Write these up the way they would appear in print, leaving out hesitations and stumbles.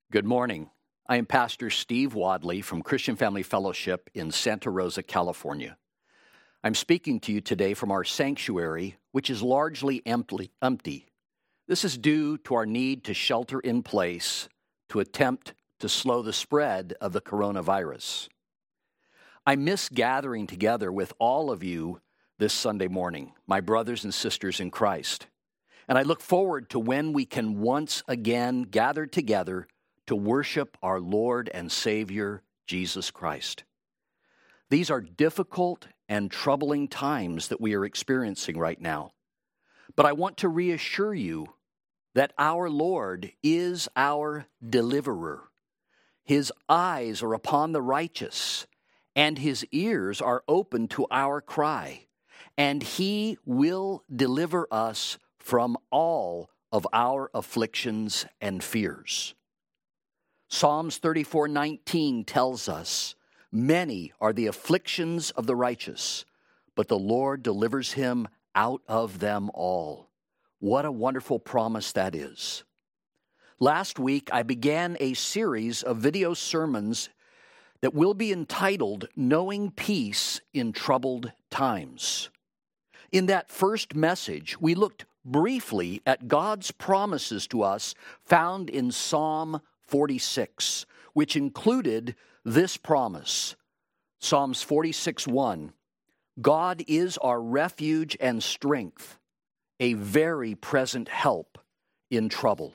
Good morning. I am Pastor Steve Wadley from Christian Family Fellowship in Santa Rosa, California. I'm speaking to you today from our sanctuary, which is largely empty. This is due to our need to shelter in place to attempt to slow the spread of the coronavirus. I miss gathering together with all of you this Sunday morning, my brothers and sisters in Christ. And I look forward to when we can once again gather together to worship our Lord and Savior, Jesus Christ. These are difficult and troubling times that we are experiencing right now. But I want to reassure you that our Lord is our deliverer. His eyes are upon the righteous, and his ears are open to our cry, and he will deliver us from all of our afflictions and fears. Psalms 34:19 tells us, "Many are the afflictions of the righteous, but the Lord delivers him out of them all." What a wonderful promise that is. Last week, I began a series of video sermons that will be entitled, "Knowing Peace in Troubled Times." In that first message, we looked briefly at God's promises to us found in Psalm 46, which included this promise. Psalms 46:1, "God is our refuge and strength, a very present help in trouble."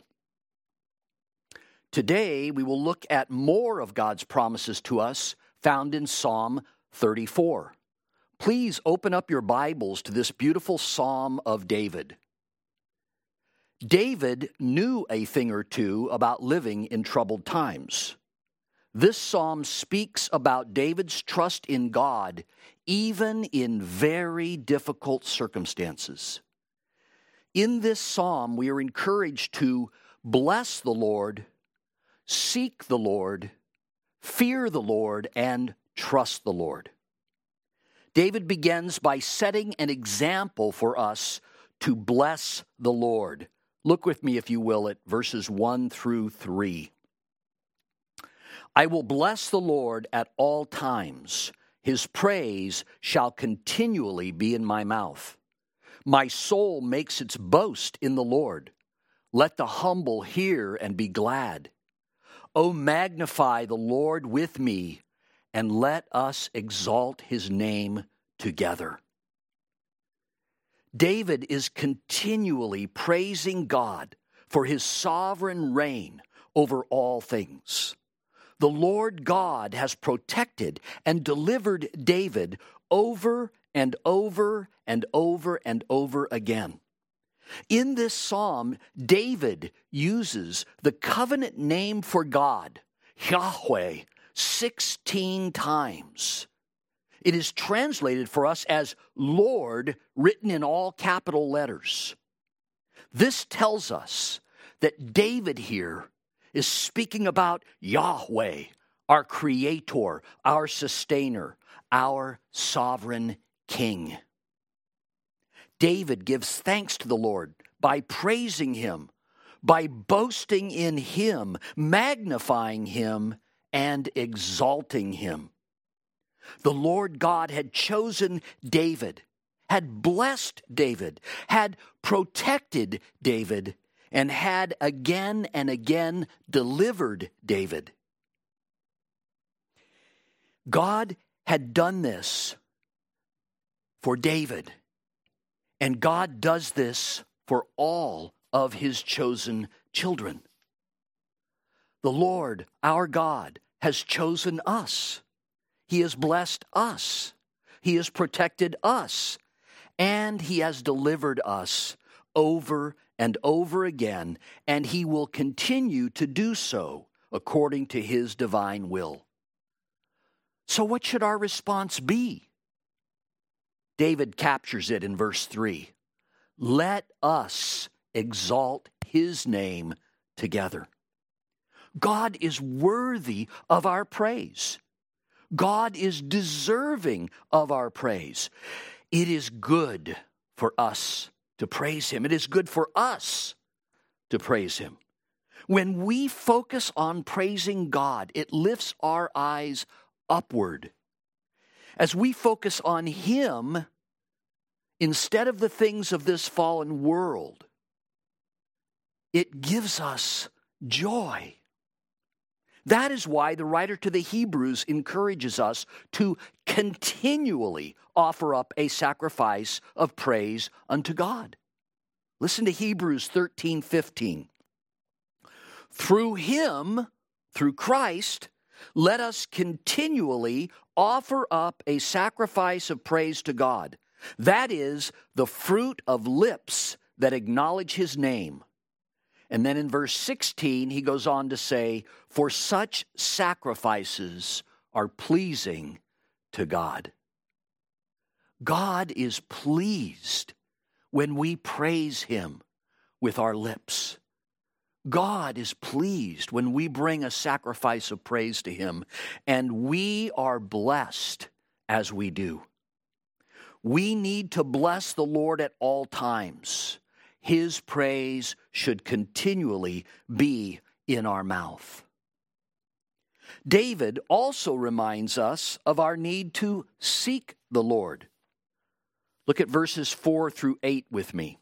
Today, we will look at more of God's promises to us found in Psalm 34. Please open up your Bibles to this beautiful Psalm of David. David knew a thing or two about living in troubled times. This psalm speaks about David's trust in God even in very difficult circumstances. In this psalm, we are encouraged to bless the Lord, seek the Lord, fear the Lord, and trust the Lord. David begins by setting an example for us to bless the Lord. Look with me, if you will, at verses 1 through 3. "I will bless the Lord at all times. His praise shall continually be in my mouth. My soul makes its boast in the Lord. Let the humble hear and be glad. O magnify the Lord with me, and let us exalt his name together." David is continually praising God for his sovereign reign over all things. The Lord God has protected and delivered David over and over and over and over again. In this psalm, David uses the covenant name for God, Yahweh, 16 times. It is translated for us as Lord, written in all capital letters. This tells us that David here is speaking about Yahweh, our Creator, our Sustainer, our Sovereign King. David gives thanks to the Lord by praising him, by boasting in him, magnifying him, and exalting him. The Lord God had chosen David, had blessed David, had protected David, and had again and again delivered David. God had done this for David, and God does this for all of his chosen children. The Lord, our God, has chosen us. He has blessed us. He has protected us. And he has delivered us over and over again. And he will continue to do so according to his divine will. So what should our response be? David captures it in verse 3. "Let us exalt his name together." God is worthy of our praise. God is deserving of our praise. It is good for us to praise him. It is good for us to praise him. When we focus on praising God, it lifts our eyes upward. As we focus on Him instead of the things of this fallen world, it gives us joy. That is why the writer to the Hebrews encourages us to continually offer up a sacrifice of praise unto God. Listen to Hebrews 13:15. Through Him, through Christ, let us continually offer up a sacrifice of praise to God. That is the fruit of lips that acknowledge His name. And then in verse 16, he goes on to say, for such sacrifices are pleasing to God. God is pleased when we praise Him with our lips. God is pleased when we bring a sacrifice of praise to Him, and we are blessed as we do. We need to bless the Lord at all times. His praise should continually be in our mouth. David also reminds us of our need to seek the Lord. Look at verses 4 through 8 with me.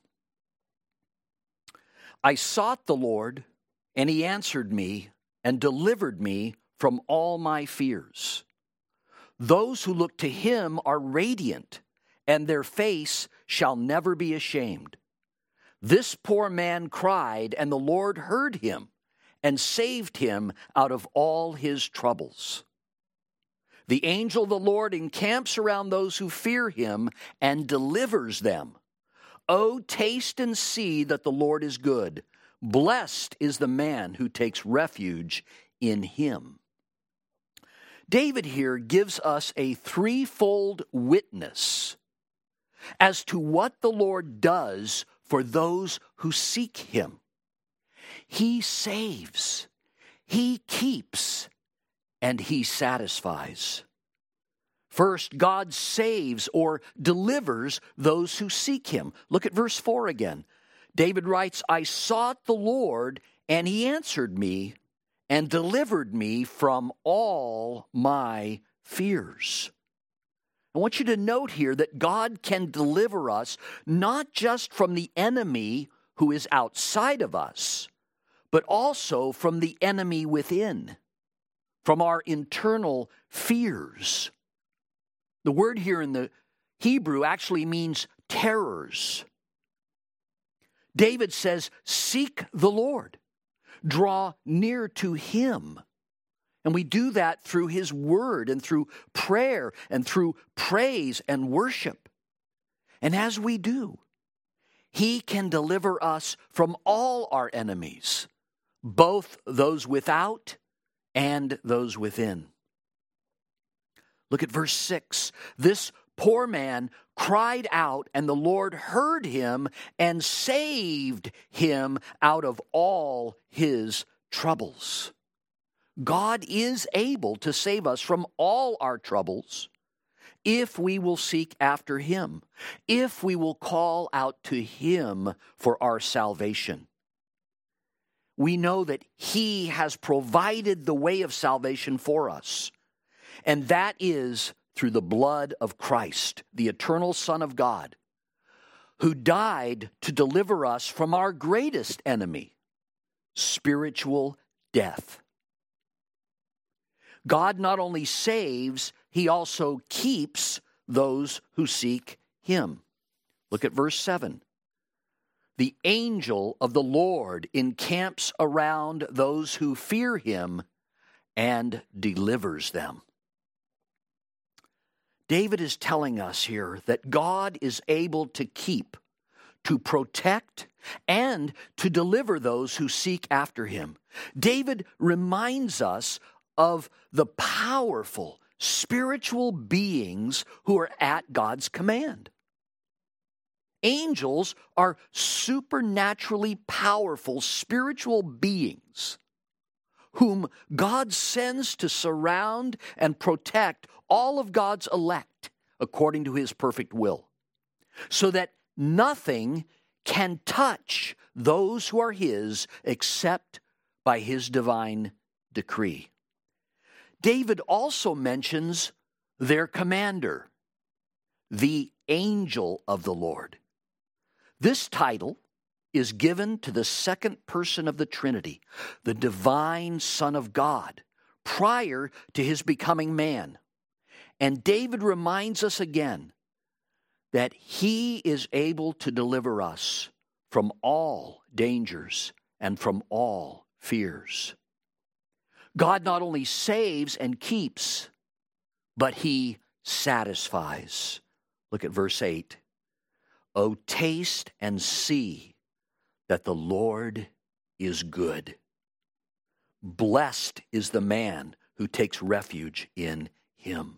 I sought the Lord, and He answered me and delivered me from all my fears. Those who look to Him are radiant, and their face shall never be ashamed. This poor man cried, and the Lord heard him and saved him out of all his troubles. The angel of the Lord encamps around those who fear Him and delivers them. Oh, taste and see that the Lord is good. Blessed is the man who takes refuge in Him. David here gives us a threefold witness as to what the Lord does for those who seek Him. He saves, He keeps, and He satisfies. First, God saves or delivers those who seek Him. Look at verse 4 again. David writes, I sought the Lord, and He answered me and delivered me from all my fears. I want you to note here that God can deliver us not just from the enemy who is outside of us, but also from the enemy within, from our internal fears. The word here in the Hebrew actually means terrors. David says, seek the Lord, draw near to Him. And we do that through His word and through prayer and through praise and worship. And as we do, He can deliver us from all our enemies, both those without and those within. Look at verse 6. This poor man cried out, and the Lord heard him and saved him out of all his troubles. God is able to save us from all our troubles if we will seek after Him, if we will call out to Him for our salvation. We know that He has provided the way of salvation for us, and that is through the blood of Christ, the eternal Son of God, who died to deliver us from our greatest enemy, spiritual death. God not only saves, He also keeps those who seek Him. Look at verse 7. The angel of the Lord encamps around those who fear Him and delivers them. David is telling us here that God is able to keep, to protect, and to deliver those who seek after Him. David reminds us of the powerful spiritual beings who are at God's command. Angels are supernaturally powerful spiritual beings whom God sends to surround and protect all of God's elect according to His perfect will, so that nothing can touch those who are His except by his divine decree. David also mentions their commander, the angel of the Lord. This title is given to the second person of the Trinity, the divine Son of God, prior to his becoming man. And David reminds us again that he is able to deliver us from all dangers and from all fears. God not only saves and keeps, but he satisfies. Look at verse 8. Oh, taste and see that the Lord is good. Blessed is the man who takes refuge in him.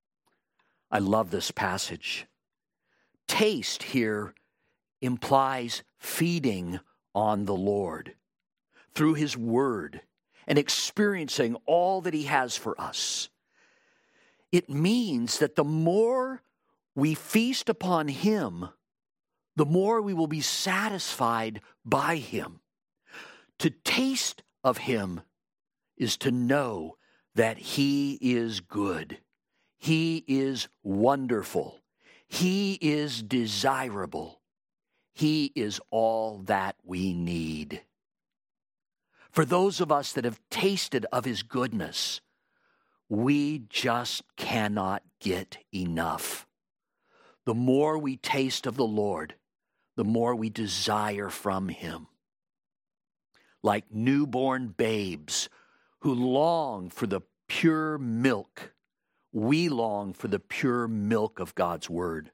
I love this passage. Taste here implies feeding on the Lord through his word and experiencing all that he has for us. It means that the more we feast upon him, the more we will be satisfied by him. To taste of him is to know that he is good. He is wonderful. He is desirable. He is all that we need. For those of us that have tasted of his goodness, we just cannot get enough. The more we taste of the Lord, the more we desire from him. Like newborn babes who long for the pure milk, we long for the pure milk of God's word.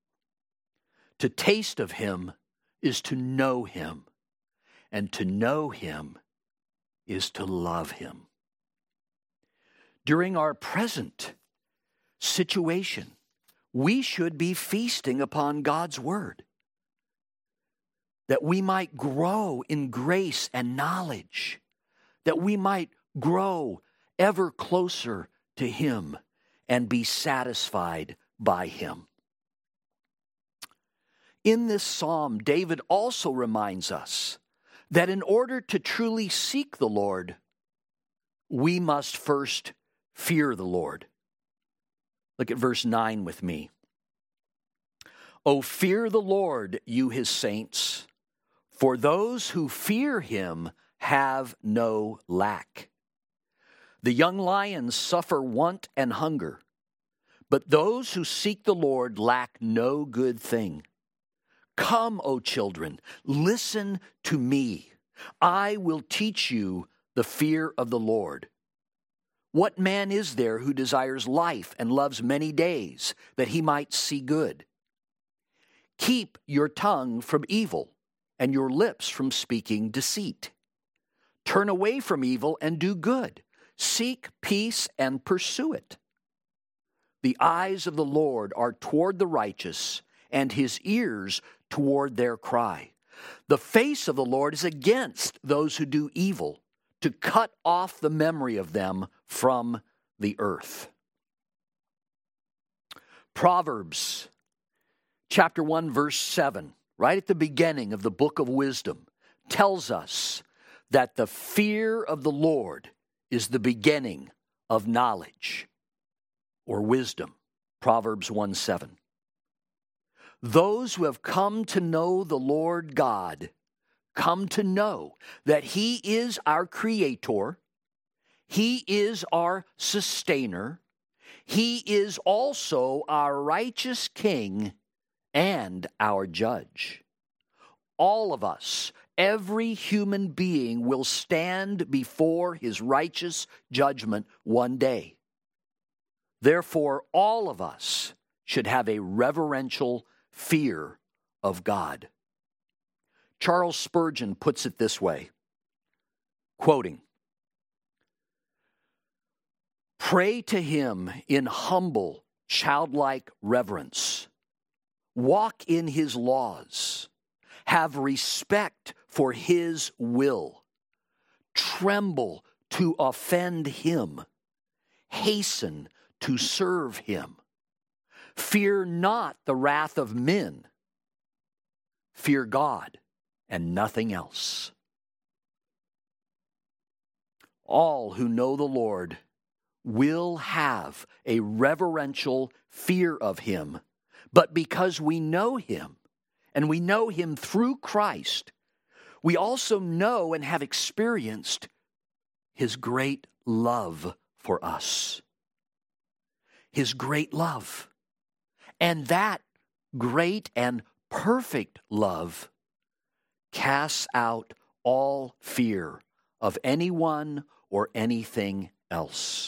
To taste of him is to know him, and to know him is to love him. During our present situation, we should be feasting upon God's word, that we might grow in grace and knowledge, that we might grow ever closer to him and be satisfied by him. In this psalm, David also reminds us that in order to truly seek the Lord, we must first fear the Lord. Look at verse 9 with me. O fear the Lord, you his saints, for those who fear him have no lack. The young lions suffer want and hunger, but those who seek the Lord lack no good thing. Come, O children, listen to me. I will teach you the fear of the Lord. What man is there who desires life and loves many days, that he might see good? Keep your tongue from evil and your lips from speaking deceit. Turn away from evil and do good. Seek peace and pursue it. The eyes of the Lord are toward the righteous, and his ears toward their cry. The face of the Lord is against those who do evil, to cut off the memory of them from the earth. Proverbs chapter 1, verse 7, right at the beginning of the book of wisdom, tells us that the fear of the Lord is the beginning of knowledge or wisdom. Proverbs 1:7. Those who have come to know the Lord God come to know that he is our creator, he is our sustainer, he is also our righteous king and our judge. All of us, every human being, will stand before his righteous judgment one day. Therefore, all of us should have a reverential fear of God. Charles Spurgeon puts it this way, quoting, "Pray to him in humble, childlike reverence. Walk in his laws. Have respect for his will. Tremble to offend him. Hasten to serve him. Fear not the wrath of men. Fear God and nothing else." All who know the Lord will have a reverential fear of him. But because we know him, and we know him through Christ, we also know and have experienced his great love for us. His great love. And that great and perfect love casts out all fear of anyone or anything else.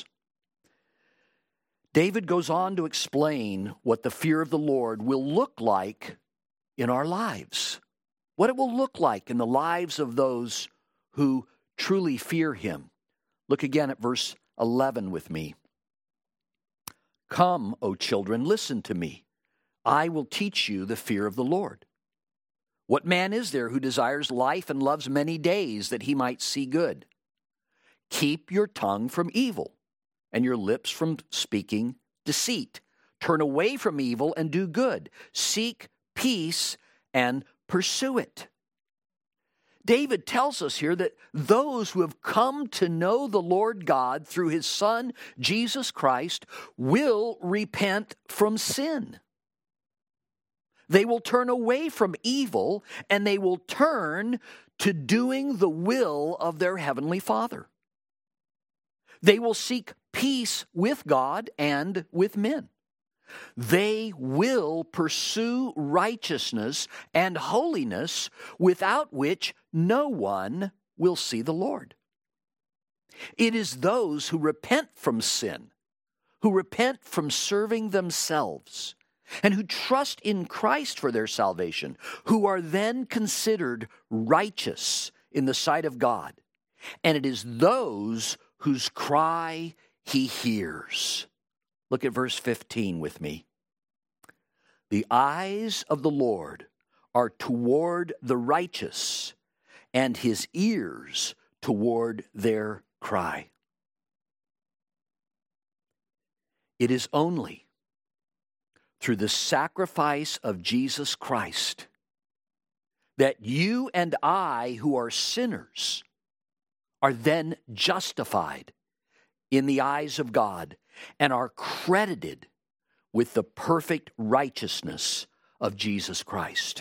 David goes on to explain what the fear of the Lord will look like in our lives. What it will look like in the lives of those who truly fear him. Look again at verse 11 with me. Come, O children, listen to me. I will teach you the fear of the Lord. What man is there who desires life and loves many days that he might see good? Keep your tongue from evil and your lips from speaking deceit. Turn away from evil and do good. Seek peace and pursue it. David tells us here that those who have come to know the Lord God through his Son, Jesus Christ, will repent from sin. They will turn away from evil and they will turn to doing the will of their Heavenly Father. They will seek peace with God and with men. They will pursue righteousness and holiness, without which no one will see the Lord. It is those who repent from sin, who repent from serving themselves, and who trust in Christ for their salvation, who are then considered righteous in the sight of God. And it is those whose cry he hears. Look at verse 15 with me. The eyes of the Lord are toward the righteous, and his ears toward their cry. It is only through the sacrifice of Jesus Christ that you and I, who are sinners, are then justified in the eyes of God and are credited with the perfect righteousness of Jesus Christ.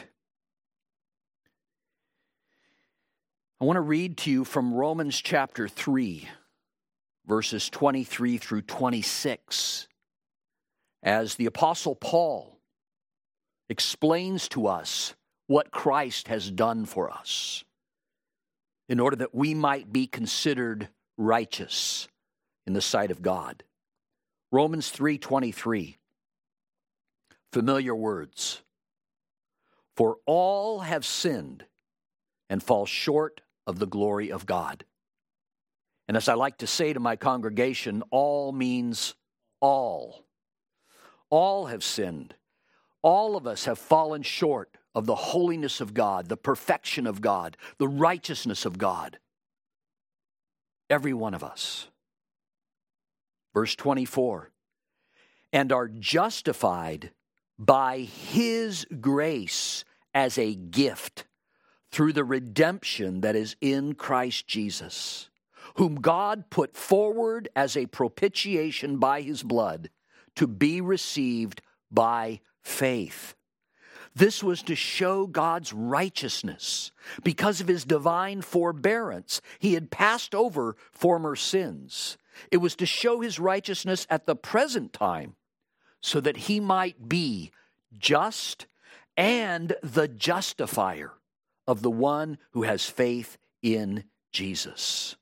I want to read to you from Romans chapter 3, verses 23 through 26, as the Apostle Paul explains to us what Christ has done for us, in order that we might be considered righteous in the sight of God. Romans 3:23, familiar words. For all have sinned and fall short of the glory of God. And as I like to say to my congregation, all means all. All have sinned. All of us have fallen short of the holiness of God, the perfection of God, the righteousness of God. Every one of us. Verse 24, and are justified by his grace as a gift through the redemption that is in Christ Jesus, whom God put forward as a propitiation by his blood to be received by faith. This was to show God's righteousness. Because of his divine forbearance, he had passed over former sins. It was to show his righteousness at the present time, so that he might be just and the justifier of the one who has faith in Jesus.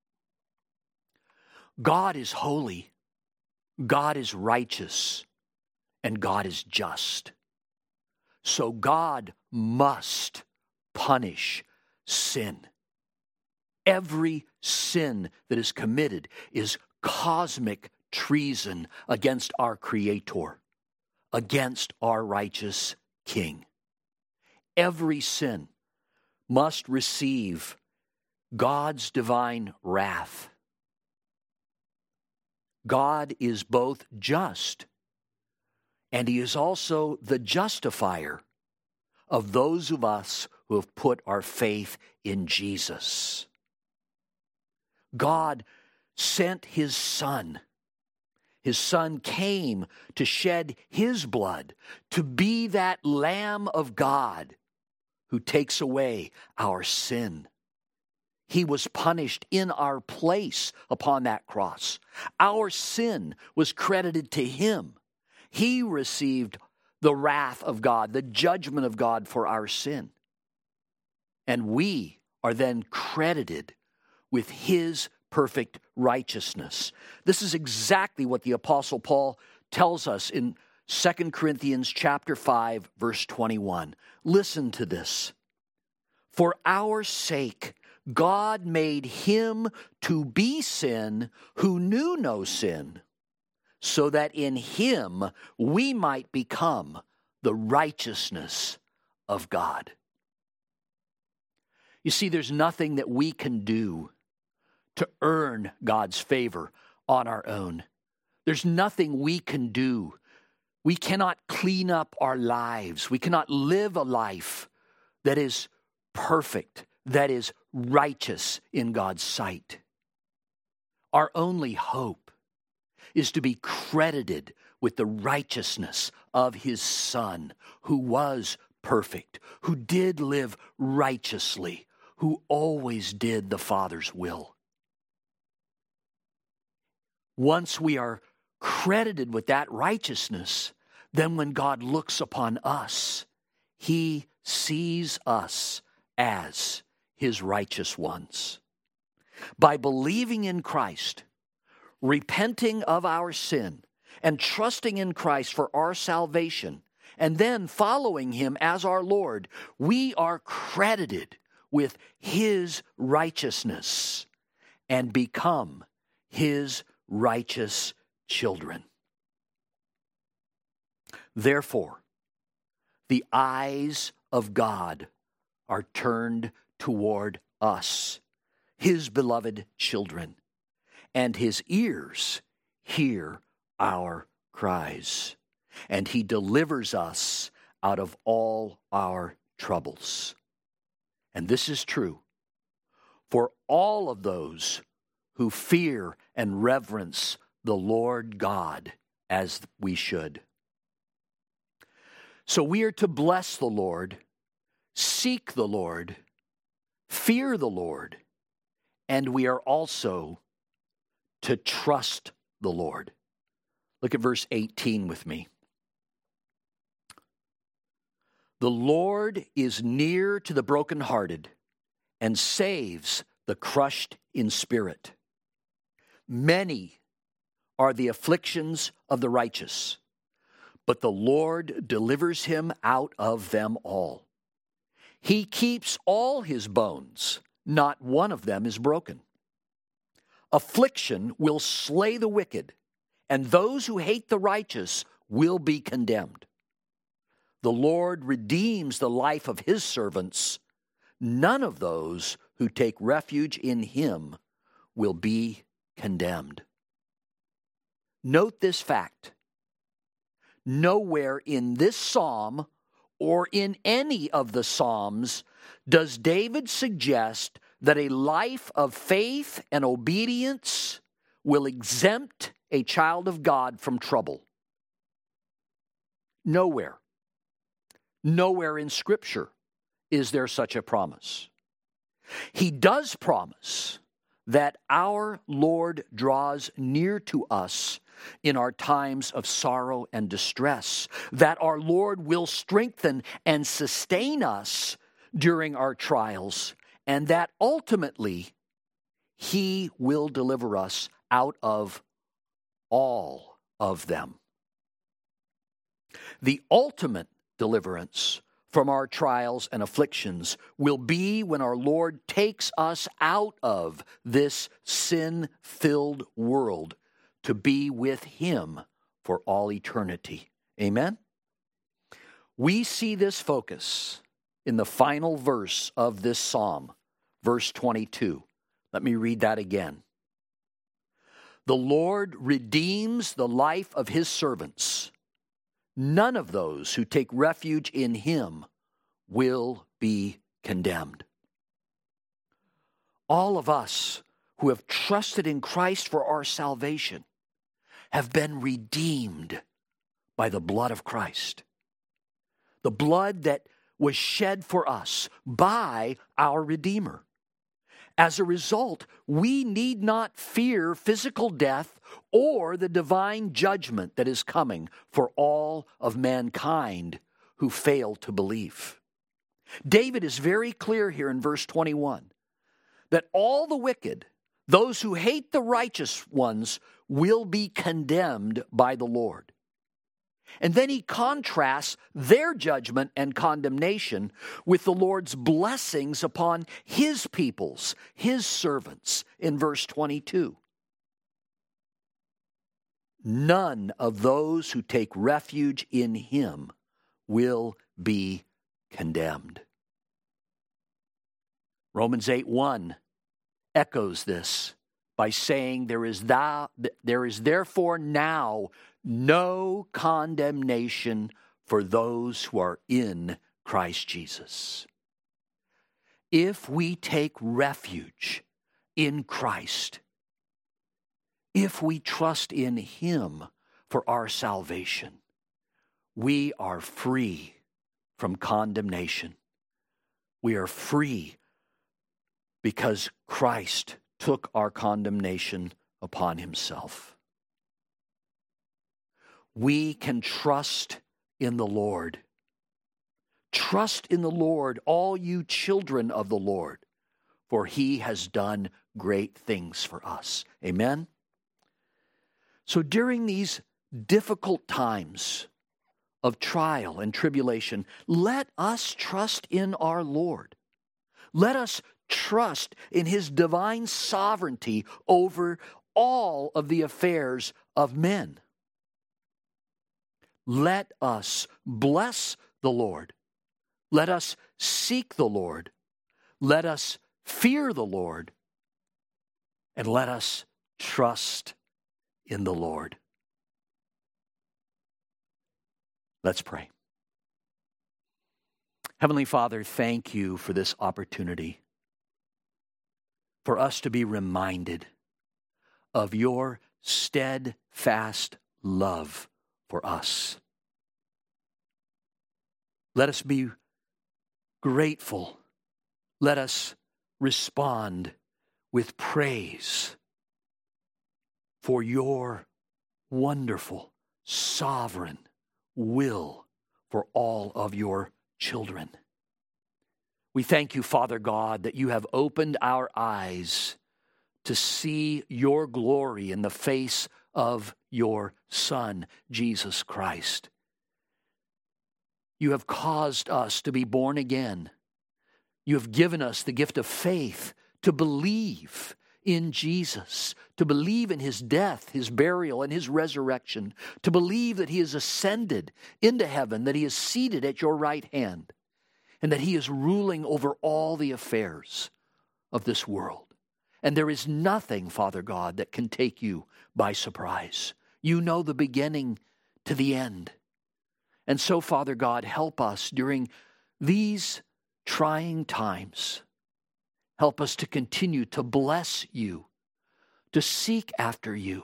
God is holy, God is righteous, and God is just. So God must punish sin. Every sin that is committed is cosmic treason against our Creator, against our righteous King. Every sin must receive God's divine wrath. God is both just, and he is also the justifier of those of us who have put our faith in Jesus. God sent His Son. His Son came to shed His blood, to be that Lamb of God who takes away our sin. He was punished in our place upon that cross. Our sin was credited to Him. He received the wrath of God, the judgment of God for our sin. And we are then credited with His perfect righteousness. This is exactly what the Apostle Paul tells us in 2 Corinthians chapter 5, verse 21. Listen to this. For our sake, God made Him to be sin who knew no sin, so that in Him we might become the righteousness of God. You see, there's nothing that we can do to earn God's favor on our own. There's nothing we can do. We cannot clean up our lives. We cannot live a life that is perfect, that is righteous in God's sight. Our only hope is to be credited with the righteousness of His Son, who was perfect, who did live righteously, who always did the Father's will. Once we are credited with that righteousness, then when God looks upon us, He sees us as His righteous ones. By believing in Christ, repenting of our sin, and trusting in Christ for our salvation, and then following Him as our Lord, we are credited with His righteousness and become His righteous children. Therefore, the eyes of God are turned toward us, His beloved children, and His ears hear our cries, and He delivers us out of all our troubles. And this is true for all of those who fear and reverence the Lord God as we should. So we are to bless the Lord, seek the Lord, fear the Lord, and we are also to trust the Lord. Look at verse 18 with me. The Lord is near to the brokenhearted and saves the crushed in spirit. Many are the afflictions of the righteous, but the Lord delivers him out of them all. He keeps all his bones, not one of them is broken. Affliction will slay the wicked, and those who hate the righteous will be condemned. The Lord redeems the life of His servants. None of those who take refuge in Him will be condemned. Note this fact. Nowhere in this psalm or in any of the psalms does David suggest that a life of faith and obedience will exempt a child of God from trouble. Nowhere. Nowhere in Scripture is there such a promise. He does promise that our Lord draws near to us in our times of sorrow and distress, that our Lord will strengthen and sustain us during our trials, and that ultimately He will deliver us out of all of them. The ultimate deliverance from our trials and afflictions will be when our Lord takes us out of this sin-filled world to be with Him for all eternity. Amen? We see this focus in the final verse of this psalm, verse 22. Let me read that again. The Lord redeems the life of His servants. None of those who take refuge in Him will be condemned. All of us who have trusted in Christ for our salvation have been redeemed by the blood of Christ. The blood that was shed for us by our Redeemer. As a result, we need not fear physical death or the divine judgment that is coming for all of mankind who fail to believe. David is very clear here in verse 21 that all the wicked, those who hate the righteous ones, will be condemned by the Lord. And then he contrasts their judgment and condemnation with the Lord's blessings upon his peoples, his servants, in verse 22. None of those who take refuge in him will be condemned. Romans 8:1 echoes this by saying, there is therefore now no condemnation for those who are in Christ Jesus. If we take refuge in Christ, if we trust in him for our salvation, we are free from condemnation. We are free because Christ took our condemnation upon himself. We can trust in the Lord. Trust in the Lord, all you children of the Lord, for he has done great things for us. Amen? So during these difficult times of trial and tribulation, let us trust in our Lord. Let us trust in his divine sovereignty over all of the affairs of men. Let us bless the Lord. Let us seek the Lord. Let us fear the Lord. And let us trust in the Lord. Let's pray. Heavenly Father, thank you for this opportunity for us to be reminded of your steadfast love for us. Let us be grateful. Let us respond with praise for your wonderful, sovereign will for all of your children. We thank you, Father God, that you have opened our eyes to see your glory in the face of your Son, Jesus Christ. You have caused us to be born again. You have given us the gift of faith to believe in Jesus, to believe in his death, his burial, and his resurrection, to believe that he is ascended into heaven, that he is seated at your right hand, and that he is ruling over all the affairs of this world. And there is nothing, Father God, that can take you by surprise. You know the beginning to the end. And so, Father God, help us during these trying times. Help us to continue to bless you, to seek after you,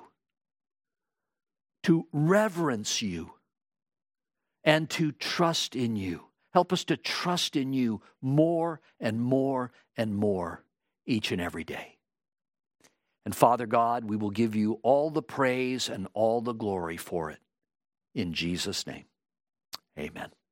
to reverence you, and to trust in you. Help us to trust in you more and more and more each and every day. And Father God, we will give you all the praise and all the glory for it. In Jesus' name, amen.